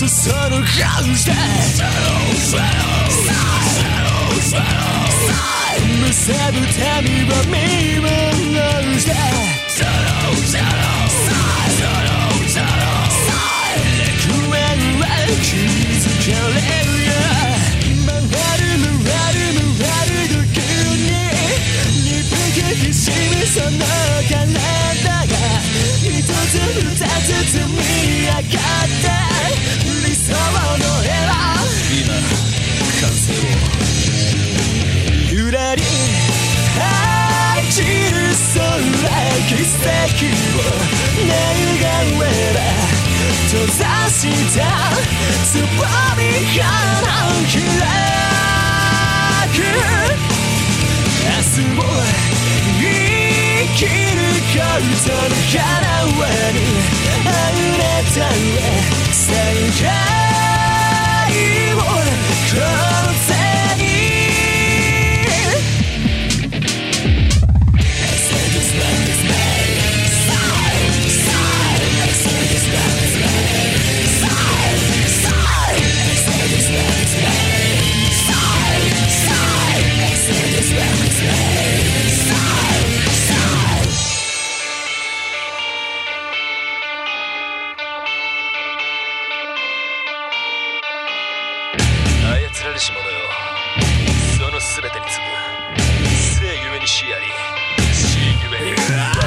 その顔してむさぶたみを見戻して楽園は気づかれるよ回る時に鈍くきしむその体が一つ二つ積み上がって理想の絵は今完成をゆらり走る空奇跡を願えば閉ざしたつぼみが開く明日を生きることの叶わぬあふれた世界をこの手に操られし者よ、その全てに次ぐ生ゆえに死あり、死ゆえに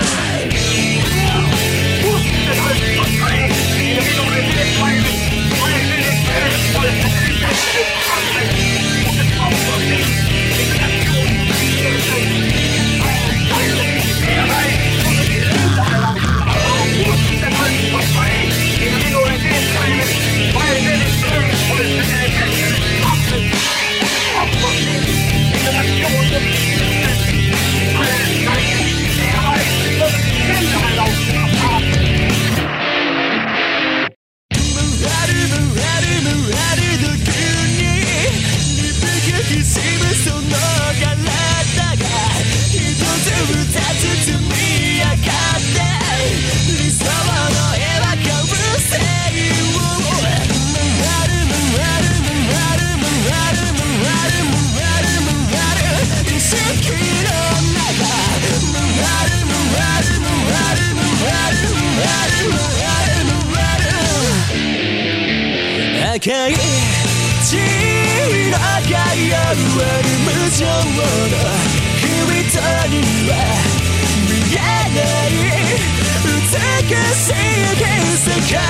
赤い血色が夜る無情の人には見えない美しい世界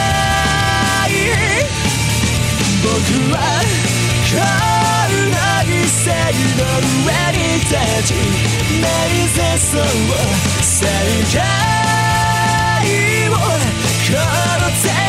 僕はこの犠牲の上に立ち目指そう世界をこの手